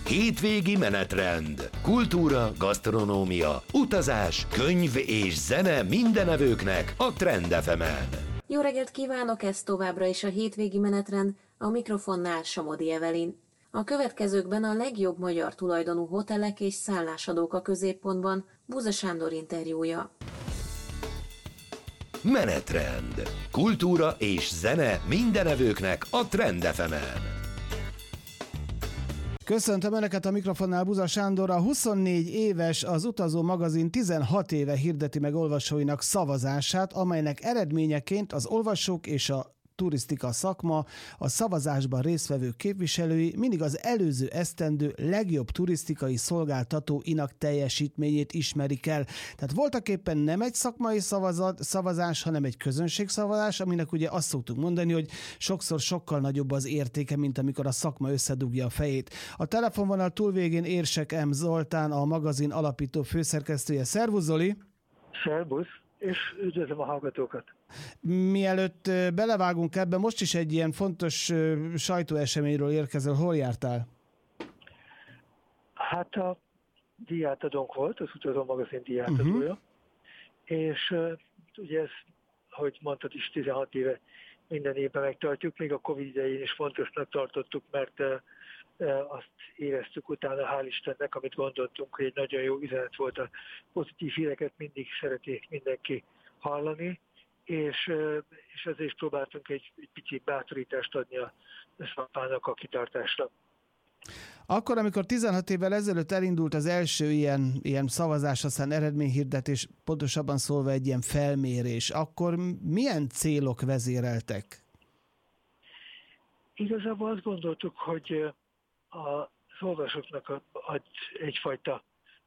Hétvégi menetrend. Kultúra, gasztronómia, utazás, könyv és zene mindenevőknek a Trend FM-en. Jó reggelt kívánok, ez továbbra is a hétvégi menetrend, a mikrofonnál Somodi Evelin. A következőkben a legjobb magyar tulajdonú hotelek és szállásadók a középpontban, Buza Sándor interjúja. Menetrend. Kultúra és zene mindenevőknek a Trend FM-en. Köszöntöm Önöket, a mikrofonnál Buza Sándor. A 24 éves Az Utazó magazin 16 éve hirdeti meg olvasóinak szavazását, amelynek eredményeként az olvasók és a turisztika szakma, a szavazásban résztvevő képviselői mindig az előző esztendő legjobb turisztikai szolgáltatóinak teljesítményét ismerik el. Tehát voltaképpen nem egy szakmai szavazás, hanem egy közönségszavazás, aminek ugye azt szoktuk mondani, hogy sokszor sokkal nagyobb az értéke, mint amikor a szakma összedugja a fejét. A telefonvonal túlvégén Érsek M. Zoltán, a magazin alapító főszerkesztője. Szervusz, Zoli! Szervusz, és üdvözlöm a hallgatókat! Mielőtt belevágunk ebbe, most is egy ilyen fontos sajtóeseményről érkezel. Hol jártál? Hát a díjátadónk volt, az Utazó magazin díjátadója, és ugye ez, ahogy mondtad is, 16 éve minden évben megtartjuk, még a Covid idején is fontosnak tartottuk, mert azt éreztük utána, hál' Istennek, amit gondoltunk, hogy egy nagyon jó üzenet volt, a pozitív híreket mindig szereti mindenki hallani, és azért is próbáltunk egy pici bátorítást adni a szakmának a kitartásra. Akkor, amikor 16 évvel ezelőtt elindult az első ilyen szavazás, aztán eredményhirdetés, pontosabban szólva egy ilyen felmérés, akkor milyen célok vezéreltek? Igazából azt gondoltuk, hogy az olvasóknak ad egyfajta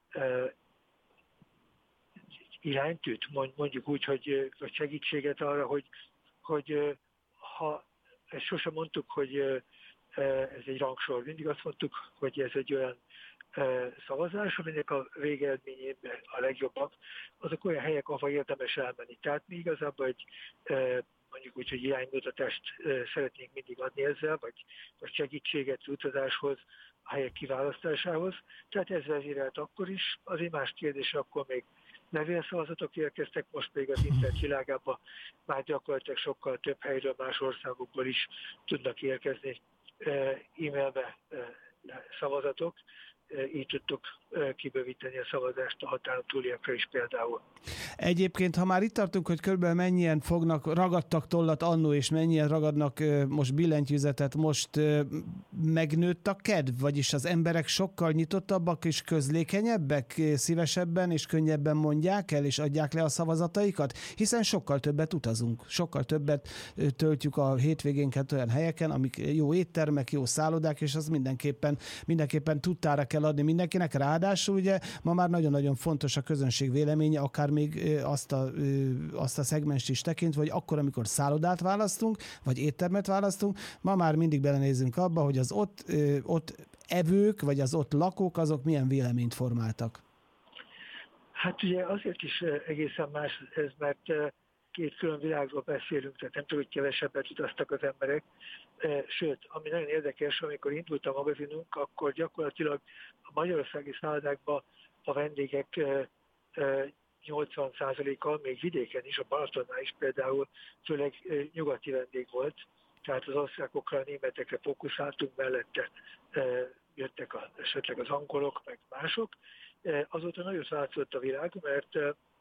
iránytűt, mondjuk úgy, hogy segítséget arra, hogy ha ezt sosem mondtuk, hogy ez egy rangsor. Mindig azt mondtuk, hogy ez egy olyan szavazás, aminek a végeredményében a legjobbak, azok olyan helyek, ahol érdemes elmenni. Tehát mi igazából egy mondjuk úgy, hogy iránymutatást szeretnénk mindig adni ezzel, vagy segítséget az utazáshoz, a helyek kiválasztásához. Tehát ez vezérelt akkor is. Az egy más kérdés, akkor még levélszavazatok érkeztek, most pedig az internet világában már gyakorlatilag sokkal több helyről, más országokból is tudnak érkezni e-mailbe szavazatok. Így tudtuk kibővíteni a szavazást a határon túliakra is például. Egyébként, ha már itt tartunk, hogy körülbelül mennyien ragadtak tollat annó, és mennyien ragadnak most billentyűzetet, most megnőtt a kedv, vagyis az emberek sokkal nyitottabbak és közlékenyebbek, szívesebben és könnyebben mondják el és adják le a szavazataikat, hiszen sokkal többet utazunk, sokkal többet töltjük a hétvégénket olyan helyeken, amik jó éttermek, jó szállodák, és az mindenképpen tudtára kell adni mindenkinek. Ráadásul ugye ma már nagyon-nagyon fontos a közönség véleménye, akár még azt a szegmenst is tekintve, hogy akkor, amikor szállodát választunk, vagy éttermet választunk, ma már mindig belenézünk abba, hogy az ott evők, vagy az ott lakók, azok milyen véleményt formáltak. Hát ugye azért is egészen más ez, mert két külön világról beszélünk, tehát nem tudom, hogy kevesebbet utaztak az emberek. Sőt, ami nagyon érdekes, amikor indult a magazinunk, akkor gyakorlatilag a magyarországi szállodákban a vendégek 80%-kal, még vidéken is, a Balatonnál is például, főleg nyugati vendég volt, tehát az osztrákokra, a németekre fókuszáltunk, mellette jöttek esetleg az angolok, meg mások. Azóta nagyon változott a világ, mert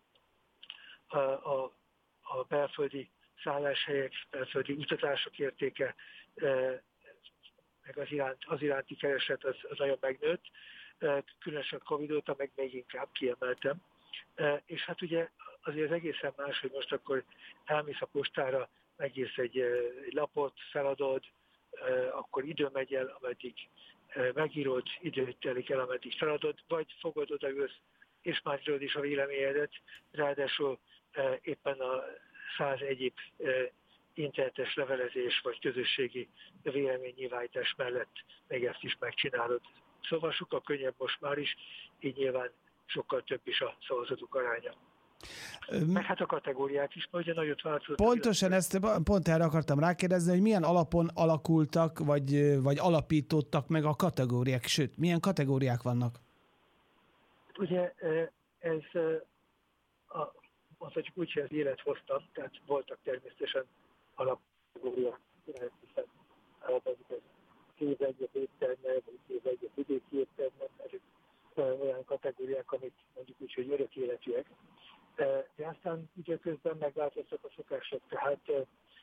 a belföldi szálláshelyek, belföldi utatások értéke, meg az iránti kereset az nagyon megnőtt, különösen Covid óta meg még inkább kiemeltem. És hát ugye azért egészen más, hogy most akkor elmész a postára, megírsz egy lapot, feladod, akkor idő megy el, ameddig megírod, idő telik el, ameddig feladod, vagy fogod, odaülsz, és már írod is a véleményedet, ráadásul éppen a 100 egyéb internetes levelezés vagy közösségi véleménynyilvánítás mellett még ezt is megcsinálod. Szóval sokkal könnyebb most már is, így nyilván sokkal több is a szavazatok aránya. Meg hát a kategóriák is, ugye nagyot változott. Pontosan pont erre akartam rákérdezni, hogy milyen alapon alakultak, vagy alapítottak meg a kategóriák, sőt, milyen kategóriák vannak? Ugye ez mondhatjuk úgy, hogy az élet hoztam, tehát voltak természetesen alapkategóriák, hiszen kézegyet étterme, vagy kézegyet vidéki étterme, ezek olyan kategóriák, amik mondjuk úgy, hogy örök életűek. De aztán ugye közben megváltoztak a szokások, tehát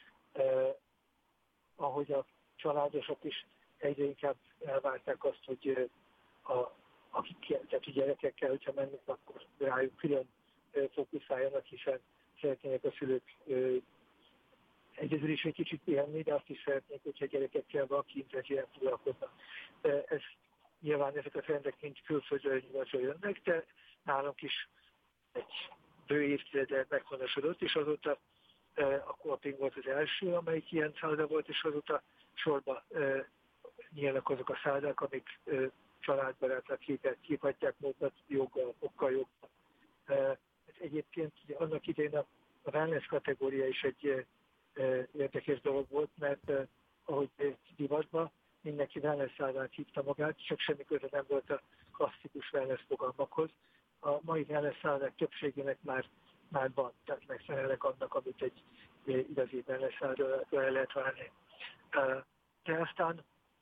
ahogy a családosok is egyre inkább elvárták azt, hogy tehát a gyerekekkel, hogyha mennek, akkor rájuk külön fókuszáljanak, hiszen szeretnének a szülők egyedül is egy kicsit pihenni, de azt is szeretnék, hogyha a gyerekekkel valaki intenzíven foglalkoznak. Nyilván ezek a trendek mind külföldről nyugatról jönnek, de nálunk is egy bő évtizede meghonosodott, és azóta a Kolping volt az első, amelyik ilyen szálloda volt, és azóta sorba nyílnak azok a szállodák, amik családbarátnak képhatják magukat joggal, okkal joggal. Egyébként annak idején a wellness kategória is egy érdekes dolog volt, mert ahogy divatban mindenki wellness szállodát hívta magát, csak semmi köze nem volt a klasszikus wellness fogalmakhoz. A mai wellness szállodák többségének már van, tehát megfelelnek annak, amit egy igazi wellness szállodától el lehet várni. De aztán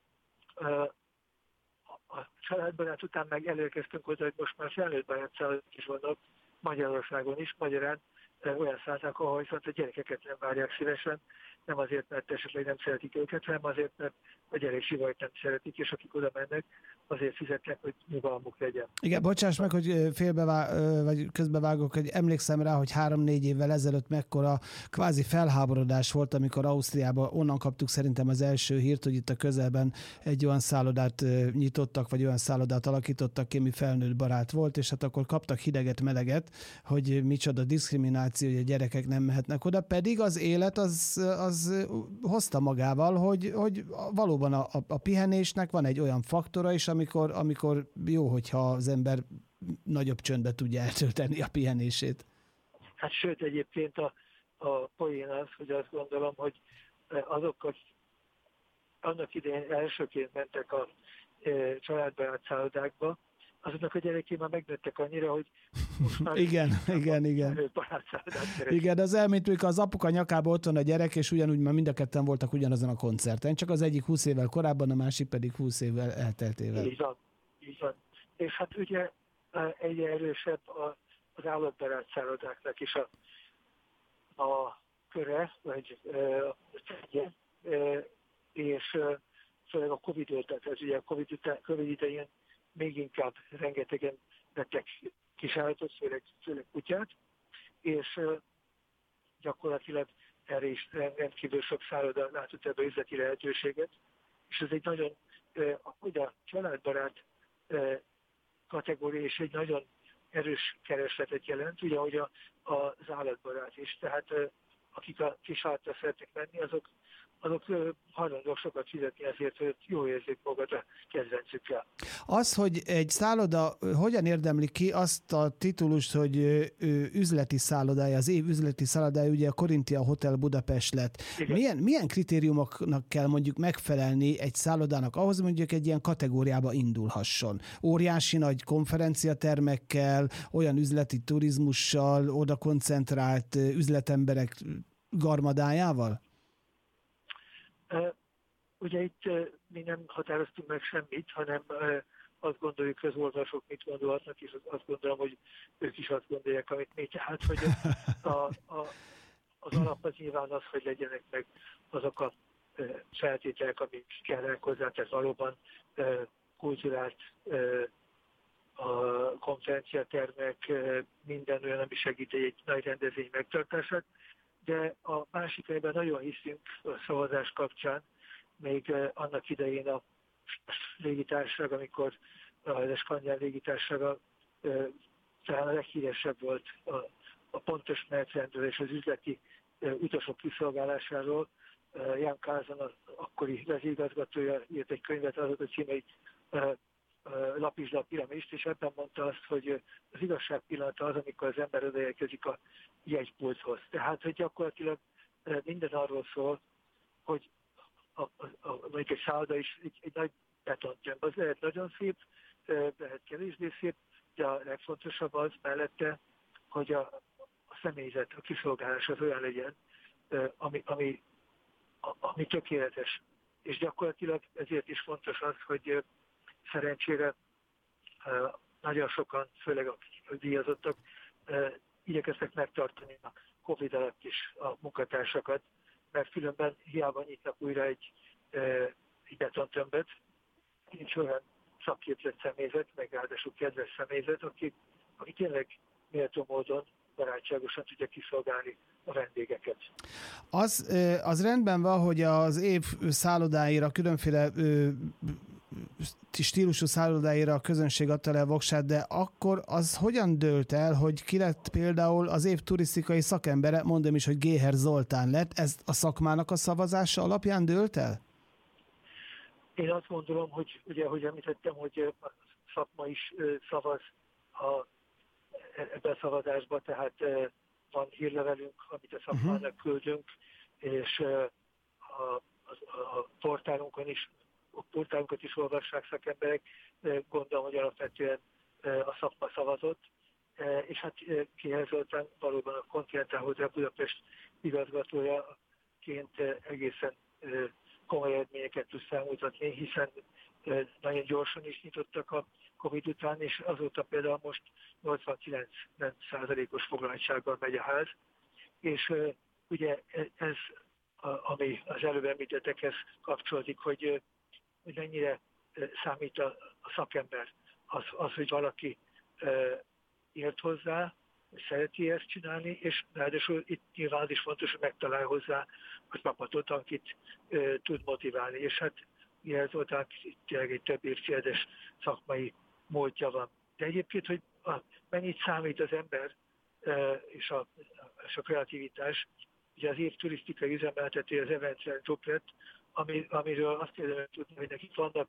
a családbarát után meg elérkeztünk oda, hogy most már felnőttbarát szállodák is vannak Magyarországon is, magyarán olyan szállodák, ahol viszont a gyerekeket nem várják szívesen, nem azért, mert esetleg nem szeretik őket, hanem azért, mert a gyereksivajt nem szeretik, és akik oda mennek, azért fizetnek, hogy nyugalmuk legyen. Igen, bocsáss meg, hogy vagy közbevágok, hogy emlékszem rá, hogy 3-4 évvel ezelőtt mekkora kvázi felháborodás volt, amikor Ausztriában onnan kaptuk szerintem az első hírt, hogy itt a közelben egy olyan szállodát nyitottak, vagy olyan szállodát alakítottak ki, ami felnőtt barát volt, és hát akkor kaptak hideget, meleget, hogy micsoda diszkrimináció, hogy a gyerekek nem mehetnek oda, pedig az élet az hozta magával, hogy valóban a pihenésnek van egy olyan faktora is, amikor jó, hogyha az ember nagyobb csöndbe tudja eltölteni a pihenését. Hát sőt, egyébként a poén az, hogy azt gondolom, hogy azokkal annak idején elsőként mentek a családbarát szállodákba, azoknak a gyerekei már megnőttek annyira, hogy most már igen. Igen, az elmint, az apuka nyakában ott van a gyerek, és ugyanúgy már mind a ketten voltak ugyanazon a koncerten, csak az egyik 20 évvel korábban, a másik pedig 20 évvel elteltével. Így van. És hát ugye egyre erősebb az állatbarát szállodáknak is a köre, vagy és főleg a Covid óta, tehát ugye a Covid idején még inkább rengetegen vettek kisállatot, főleg kutyát, és gyakorlatilag erre is rendkívül sok szálloda látott ebbe üzleti lehetőséget, és ez egy nagyon, ugye a családbarát kategória is egy nagyon erős keresletet jelent, ugye ahogy az állatbarát is, tehát akik a kisállattal szeretnek menni, azok hajlandóak sokat fizetni azért, hogy jó érzik magad a kedvencükkel. Az, hogy egy szálloda hogyan érdemli ki azt a titulust, hogy üzleti szállodája, az év üzleti szállodája, ugye a Corinthia Hotel Budapest lett. Milyen kritériumoknak kell mondjuk megfelelni egy szállodának ahhoz, mondjuk egy ilyen kategóriába indulhasson? Óriási nagy konferenciatermekkel, olyan üzleti turizmussal, oda koncentrált üzletemberek garmadájával? Ugye itt mi nem határoztunk meg semmit, hanem azt gondoljuk, hogy az olvasók mit gondolhatnak, és azt gondolom, hogy ők is azt gondolják, amit mi. Tehát, hogy az alap az nyilván az, hogy legyenek meg azok a feltételek, amik kellene hozzá, tehát valóban kulturált a konferenciatermek, minden olyan, ami segít egy nagy rendezvény megtartását, de a másik helyben nagyon hiszünk a szavazás kapcsán, még annak idején a légitársaság, amikor a skandinál légitársaság talán a leghíresebb volt a pontos menetrendről és az üzleti utasok kiszolgálásáról. Jan Carlson, az akkori vezérigazgatója írt egy könyvet, az a címe, hogy lapizsda a piramist, és ebben mondta azt, hogy az igazság pillanata az, amikor az ember odaérkezik a jegypulthoz. Tehát, hogy gyakorlatilag minden arról szól, hogy mondjuk egy szálloda is egy nagy betontömb. Az lehet nagyon szép, lehet kevésbé szép, de a legfontosabb az mellette, hogy a személyzet, a kiszolgálás az olyan legyen, ami tökéletes. És gyakorlatilag ezért is fontos az, hogy szerencsére nagyon sokan, főleg a díjazottak, igyekeztek megtartani a Covid alatt is a munkatársakat, mert különben hiába nyitnak újra egy betontömböt, nincs olyan szakképzett személyzet, meg ráadásul kedves személyzet, aki tényleg méltó módon, barátságosan tudja kiszolgálni a vendégeket. Az rendben van, hogy az év szállodáira, különféle stílusú szállodáira a közönség adta le a voksát, de akkor az hogyan dőlt el, hogy ki lett például az év turisztikai szakembere, mondom is, hogy Géher Zoltán lett, ez a szakmának a szavazása alapján dőlt el? Én azt gondolom, hogy ugye, ahogy említettem, hogy a szakma is szavaz ebben a szavazásban, tehát van hírlevelünk, amit a szakmának küldünk, és a portálunkat is olvassák szakemberek, gondolom, hogy alapvetően a szakma szavazott, és hát Géher Zoltán valóban a Continental Hotel Budapest igazgatójaként egészen komoly eredményeket tud felmutatni, hiszen nagyon gyorsan is nyitottak a Covid után, és azóta például most 89%-os foglaltsággal megy a ház, és ugye ez, ami az előbb említettekhez kapcsolódik, hogy mennyire számít a szakember. Az, hogy valaki ért hozzá, szereti ezt csinálni, és ráadásul itt nyilván az is fontos, hogy megtalál hozzá a csapatot, akit tud motiválni. És hát Géher Zoltán tényleg egy több évtizedes szakmai múltja van. De egyébként, hogy mennyit számít az ember és a kreativitás, ugye az év turisztikai üzemeltető az Event Group lett, amiről azt érdemes tudni, hogy nekik vannak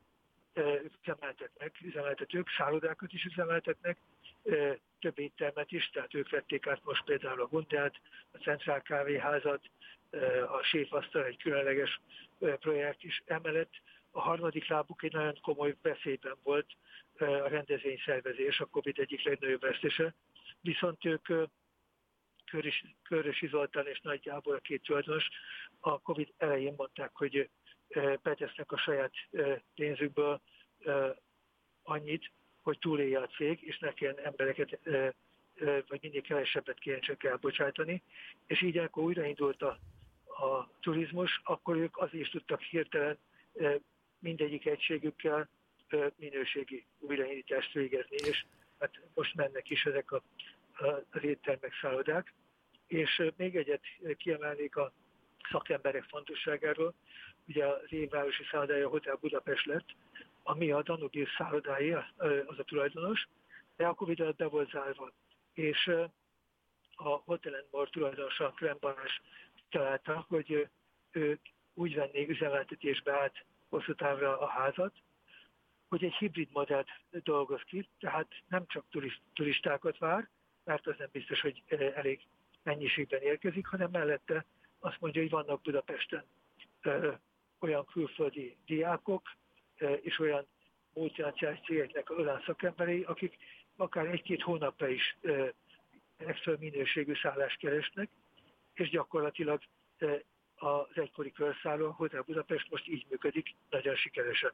üzemeltetők, szállodákat is üzemeltetnek, több éttermet is, tehát ők vették át most például a Gundelt, a Centrál Kávéházat, a Séfasztal egy különleges projekt is. Emellett a harmadik lábuk egy nagyon komoly veszélyben volt a rendezvényszervezés, a Covid egyik legnagyobb vesztése, viszont ők Körösi Zoltán és Nagy Gábor, a két tulajdonos, a Covid elején mondták, hogy betesznek a saját pénzükből annyit, hogy túlélje a cég, és ne kelljen embereket, vagy minél kevesebbet kéne csak elbocsátani. És így, amikor újraindult a turizmus, akkor ők azért is tudtak hirtelen mindegyik egységükkel minőségi újraindítást végezni, és hát most mennek is ezek az éttermek, szállodák. És még egyet kiemelnék a szakemberek fontosságáról. Ugye az évvárosi szállodája a Hotel Budapest lett, ami a Danubius szállodája, az a tulajdonos, de a Covid alatt be volt zárva. És a Hotel & More tulajdonosa, Krem Balázs találta, hogy ő úgy venné üzemeltetésbe át hosszú távra a házat, hogy egy hibrid modellt dolgoz ki, tehát nem csak turistákat vár, mert az nem biztos, hogy elég mennyiségben érkezik, hanem mellette azt mondja, hogy vannak Budapesten olyan külföldi diákok és olyan multinacionális cégeknek olyan szakemberei, akik akár egy-két hónapra is extra minőségű szállást keresnek, és gyakorlatilag az egykori körszálló Hotel Budapest most így működik, nagyon sikeresen.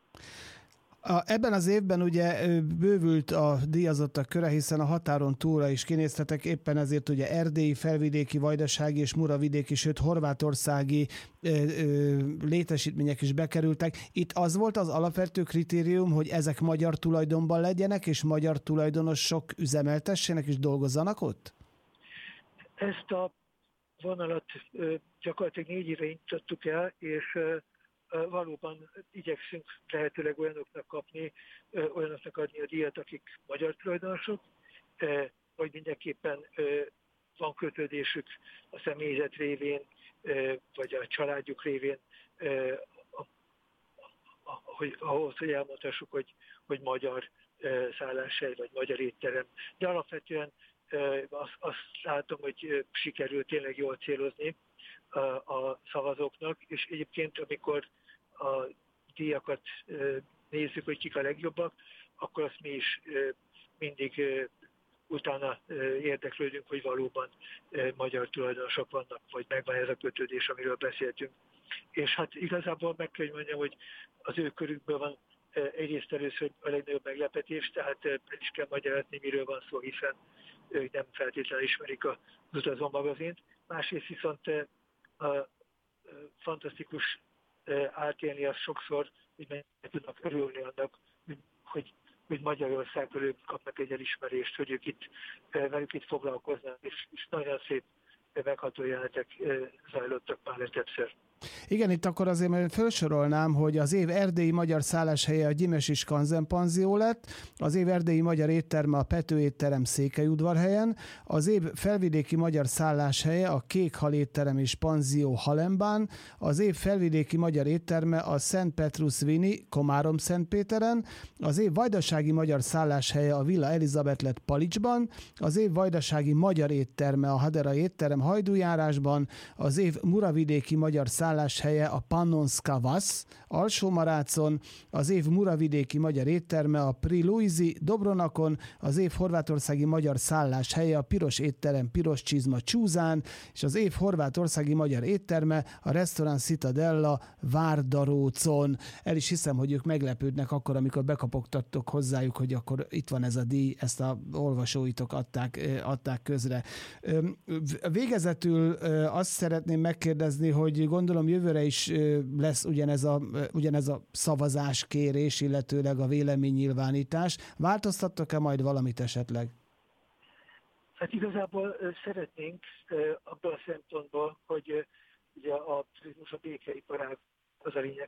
Ebben az évben ugye bővült a díjazottak köre, hiszen a határon túlra is kinéztetek, éppen ezért ugye erdélyi, felvidéki, vajdasági és muravidéki, sőt horvátországi létesítmények is bekerültek. Itt az volt az alapvető kritérium, hogy ezek magyar tulajdonban legyenek, és magyar tulajdonosok üzemeltessenek és dolgozzanak ott? Ezt a vonalat gyakorlatilag 4 éve indítottuk el, és valóban igyekszünk lehetőleg olyanoknak adni a díjat, akik magyar tulajdonosok, vagy mindenképpen van kötődésük a személyzet révén, vagy a családjuk révén ahhoz, hogy elmondhassuk, hogy magyar szálláshely vagy magyar étterem. De alapvetően azt látom, hogy sikerült tényleg jól célozni a szavazóknak, és egyébként amikor a díjakat nézzük, hogy kik a legjobbak, akkor azt mi is mindig utána érdeklődünk, hogy valóban magyar tulajdonosok vannak, vagy megvan ez a kötődés, amiről beszéltünk. És hát igazából meg kell, hogy mondjam, hogy az ő körükből van egyrészt először a legnagyobb meglepetés, tehát el is kell magyarázni, miről van szó, hiszen ők nem feltétlenül ismerik az Utazó magazint. Másrészt viszont fantasztikus átélni azt sokszor, hogy mennyire tudnak örülni annak, hogy Magyarországról ők kapnak egy elismerést, hogy ők velük itt foglalkoznak, és nagyon szép megható jelenetek zajlottak már többször. Igen, itt akkor azért mert felsorolnám, hogy az év erdélyi magyar szálláshelye a Gyimesi Skanzen panzió lett, az év erdélyi magyar étterme a Pető étterem Székelyudvarhelyen, az év felvidéki magyar szálláshelye a Kék Hal étterem és panzió Halembán, az év felvidéki magyar étterme a Szent Petrus Vini Komárom-Szentpéteren, az év vajdasági magyar szálláshelye a Villa Elizabeth lett Palicsban, az év vajdasági magyar étterme a Hadera étterem Hajdújárásban, az év muravidéki magyar szálláshelye a Pannonska Vasz Alsómarácon, az év muravidéki magyar étterme a Priluizi Dobronakon, az év horvátországi magyar szálláshelye a Piros étterem Piros Csizma Csúzán, és az év horvátországi magyar étterme a Restaurant Citadella Várdarócon. El is hiszem, hogy ők meglepődnek akkor, amikor bekapogtattok hozzájuk, hogy akkor itt van ez a díj, ezt a olvasóitok adták közre. Végezetül azt szeretném megkérdezni, hogy gondolom jövőre is lesz ugyanez a szavazáskérés, illetőleg a véleménynyilvánítás. Változtattok-e majd valamit esetleg? Hát igazából szeretnénk abban a szempontból, hogy ugye a turizmus a békeiparág, az a lényeg,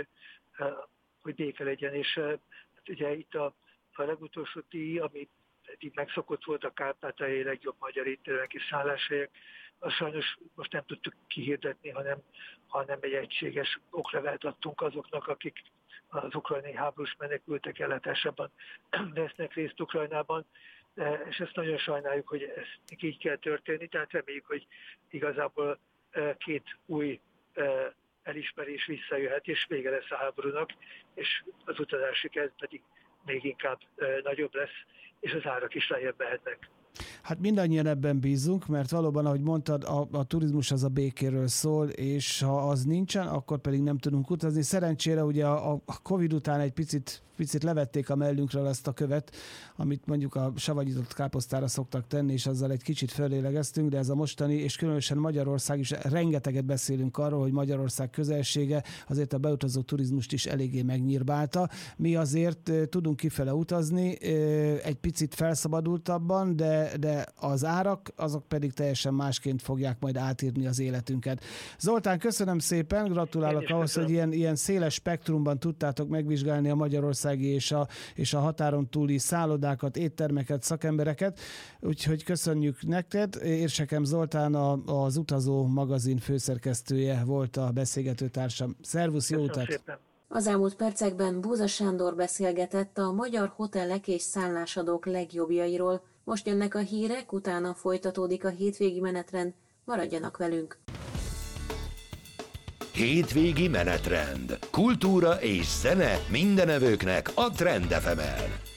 hogy béke legyen, és ugye itt a legutolsó díj, ami eddig megszokott volt, a Kárpátaljai legjobb magyar éttermek és szálláshelyek, azt sajnos most nem tudtuk kihirdetni, hanem egy egységes oklevelet adtunk azoknak, akik az ukrajnai háborús menekültek ellátásában vesznek részt Ukrajnában, és ezt nagyon sajnáljuk, hogy ez így kell történni, tehát reméljük, hogy igazából két új elismerés visszajöhet, és vége lesz a háborúnak, és az utazási kedv pedig még inkább nagyobb lesz, és az árak is lejjebb mehetnek. Hát mindannyian ebben bízunk, mert valóban, ahogy mondtad, a turizmus az a békéről szól, és ha az nincsen, akkor pedig nem tudunk utazni. Szerencsére ugye a Covid után egy picit levették a mellünkről ezt a követ, amit mondjuk a savanyított káposztára szoktak tenni, és azzal egy kicsit fölélegeztünk, de ez a mostani, és különösen Magyarország is, rengeteget beszélünk arról, hogy Magyarország közelsége azért a beutazó turizmust is eléggé megnyírbálta. Mi azért tudunk kifele utazni, egy picit felszabadultabban, de az árak, azok pedig teljesen másként fogják majd átírni az életünket. Zoltán, köszönöm szépen, gratulálok ahhoz, hogy ilyen széles spektrumban tudtátok megvizsgálni a magyarországi és a határon túli szállodákat, éttermeket, szakembereket, úgyhogy köszönjük neked. Érsekem Zoltán, az Utazó magazin főszerkesztője volt a beszélgetőtársam. Szervusz, jó utat! Az elmúlt percekben Búza Sándor beszélgetett a magyar hotellek és szállásadók legjobbjairól. Most jönnek a hírek, utána folytatódik a hétvégi menetrend. Maradjanak velünk! Hétvégi menetrend. Kultúra és zene mindenevőknek a Trend FM-en.